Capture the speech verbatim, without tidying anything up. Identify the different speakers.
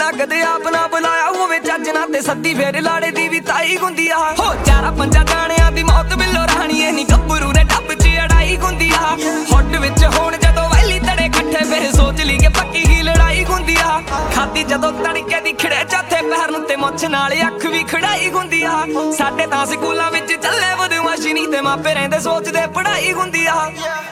Speaker 1: ਨਾ ਕਦੇ ਆਪ ਨਾ ਬੁਲਾਇਆ ਹੋਵੇ ਚੱਜ ਨਾ ਤੇ ਸੱਦੀ ਫੇਰ ਲਾੜੇ ਦੀ ਵੀ ਤਾਈ ਹੁੰਦੀ ਆ ਹੋ ਚਾਰਾ ਪੰਜਾਂ ਜਾਣਿਆਂ ਦੀ ਮੌਤ ਬਿੱਲੋ ਰਾਣੀ ਏ ਨੀ ਗੱਭਰੂ ਨੇ ਟੱਪ ਚ ਅੜਾਈ ਹੁੰਦੀ ਆ ਹੁੱਡ ਵਿੱਚ ਹੋਣ ਜਦੋਂ ਵੈਲੀ ਤੜੇ ਇਕੱਠੇ ਫਿਰ ਸੋਚ ਲਈ ਕਿ ਪੱਕੀ ਹੀ ਲੜਾਈ ਹੁੰਦੀ ਆ ਖਾਦੀ ਜਦੋਂ ਤੜਕੇ ਦੀ ਖਿੜੇ ਚਾਥੇ ਪੈਰ ਨੂੰ ਤੇ ਮੁੱਛ ਨਾਲ ਅੱਖ ਵੀ ਖੜਾਈ ਹੁੰਦੀ ਆ ਸਾਡੇ ਤਾਂ ਸਕੂਲਾਂ ਵਿੱਚ ਚੱਲੇ ਬਦਮਾਸ਼ੀ ਨੀ ਤੇ ਮਾਪੇ ਰਹਿੰਦੇ ਸੋਚਦੇ ਪੜ੍ਹਾਈ ਹੁੰਦੀ ਆ